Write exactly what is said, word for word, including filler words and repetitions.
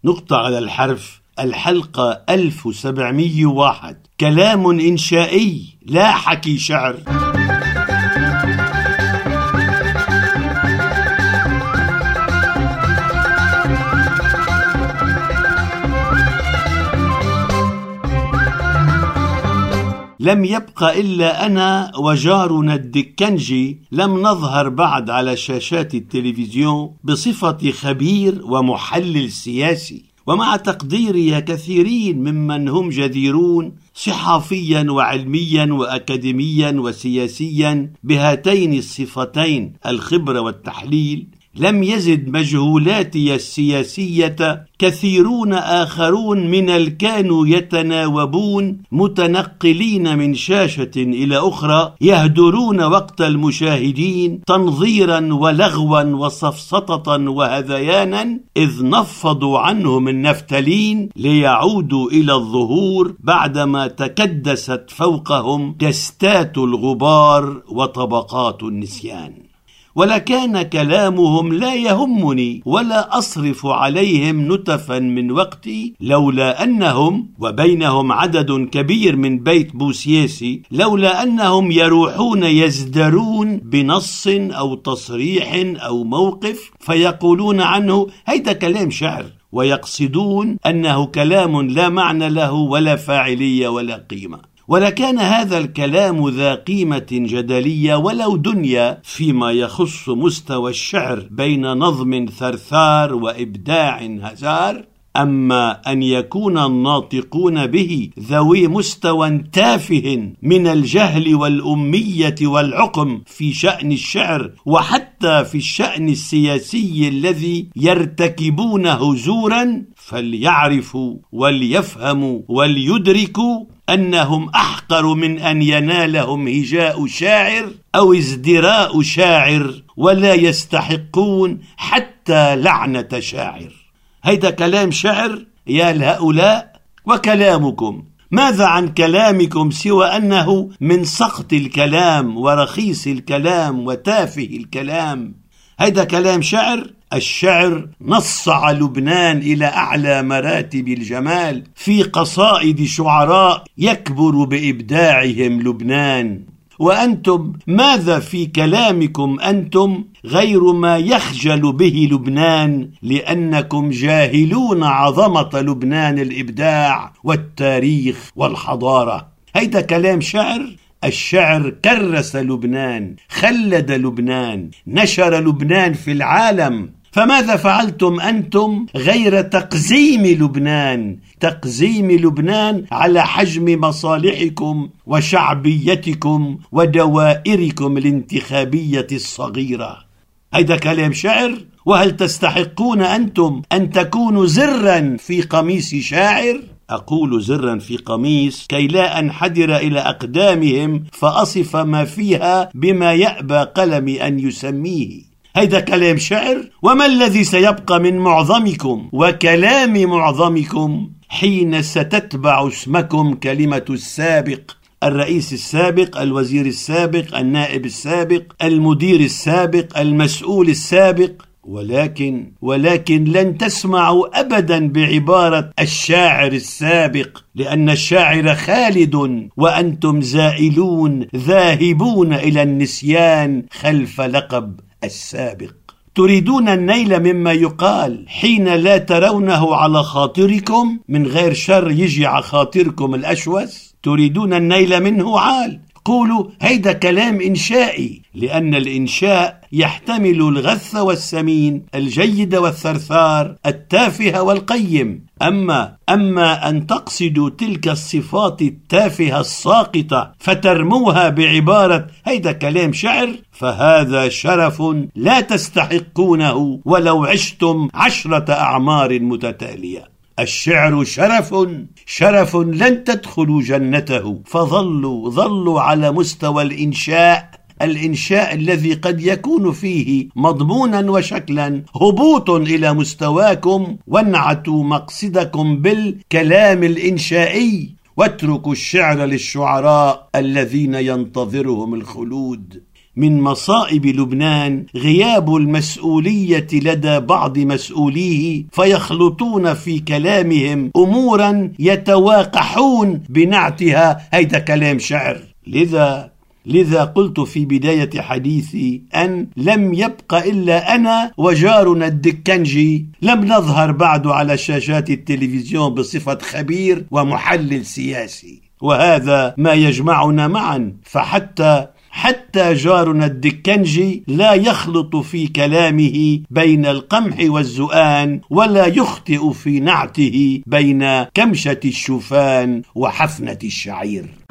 نقطة على الحرف. الحلقة ألف وسبعمئة وواحد. كلام إنشائي لا حكي شعر. لم يبق إلا أنا وجارنا الدكنجي، لم نظهر بعد على شاشات التلفزيون بصفة خبير ومحلل سياسي، ومع تقديري كثيرين ممن هم جديرون صحافيا وعلميا وأكاديميا وسياسيا بهاتين الصفتين الخبرة والتحليل، لم يزد مجهولاتي السياسية كثيرون آخرون من الكانوا يتناوبون متنقلين من شاشة إلى أخرى، يهدرون وقت المشاهدين تنظيرا ولغوا وسفسطة وهذيانا، إذ نفضوا عنهم النفتالين ليعودوا إلى الظهور بعدما تكدست فوقهم كستات الغبار وطبقات النسيان. ولكان كلامهم لا يهمني ولا أصرف عليهم نتفا من وقتي، لولا أنهم، وبينهم عدد كبير من بيت بوسياسي، لولا أنهم يروحون يزدرون بنص أو تصريح أو موقف فيقولون عنه هيدا كلام شعر، ويقصدون أنه كلام لا معنى له ولا فاعلية ولا قيمة. ولكان هذا الكلام ذا قيمة جدلية ولو دنيا فيما يخص مستوى الشعر بين نظم ثرثار وإبداع هزار. أما أن يكون الناطقون به ذوي مستوى تافه من الجهل والأمية والعقم في شأن الشعر وحتى في الشأن السياسي الذي يرتكبونه زورا، فليعرفوا وليفهموا وليدركوا أنهم أحقر من أن ينالهم هجاء شاعر أو ازدراء شاعر، ولا يستحقون حتى لعنة شاعر. هيدا كلام شعر يا لهؤلاء. وكلامكم ماذا عن كلامكم سوى أنه من سقط الكلام ورخيص الكلام وتافه الكلام؟ هيدا كلام شعر. الشعر نصع لبنان إلى أعلى مراتب الجمال في قصائد شعراء يكبر بإبداعهم لبنان. وأنتم ماذا في كلامكم أنتم غير ما يخجل به لبنان، لأنكم جاهلون عظمة لبنان الإبداع والتاريخ والحضارة. هيدا كلام شعر. الشعر كرس لبنان، خلد لبنان، نشر لبنان في العالم. فماذا فعلتم أنتم غير تقزيم لبنان، تقزيم لبنان على حجم مصالحكم وشعبيتكم ودوائركم الانتخابية الصغيرة؟ هيدا كلام شعر. وهل تستحقون أنتم أن تكونوا زرا في قميص شاعر؟ أقول زرا في قميص كي لا أنحدر إلى أقدامهم فأصف ما فيها بما يأبى قلمي أن يسميه. هيدا كلام شعر. وما الذي سيبقى من معظمكم وكلام معظمكم حين ستتبع اسمكم كلمة السابق، الرئيس السابق، الوزير السابق، النائب السابق، المدير السابق، المسؤول السابق؟ ولكن ولكن لن تسمعوا أبدا بعبارة الشاعر السابق، لأن الشاعر خالد وأنتم زائلون ذاهبون إلى النسيان خلف لقب السابق. تريدون النيل مما يقال حين لا ترونه على خاطركم من غير شر يجي على خاطركم الأشوس؟ تريدون النيل منه عال. قولوا هيدا كلام إنشائي، لأن الإنشاء يحتمل الغث والسمين، الجيد والثرثار، التافه والقيم. أما أما أن تقصدوا تلك الصفات التافهة الساقطة فترموها بعبارة هيدا كلام شعر، فهذا شرف لا تستحقونه ولو عشتم عشرة أعمار متتالية. الشعر شرف، شرف لن تدخلوا جنته، فظلوا ظلوا على مستوى الإنشاء، الإنشاء الذي قد يكون فيه مضمونا وشكلا هبوط إلى مستواكم، وانعتوا مقصدكم بالكلام الإنشائي، واتركوا الشعر للشعراء الذين ينتظرهم الخلود. من مصائب لبنان غياب المسؤولية لدى بعض مسؤوليه، فيخلطون في كلامهم أمورا يتواقحون بنعتها. هيدا كلام شعر. لذا لذا قلت في بداية حديثي أن لم يبق إلا أنا وجارنا الدكنجي، لم نظهر بعد على شاشات التلفزيون بصفة خبير ومحلل سياسي، وهذا ما يجمعنا معا. فحتى حتى جارنا الدكنجي لا يخلط في كلامه بين القمح والزؤان، ولا يخطئ في نعته بين كمشة الشوفان وحفنة الشعير.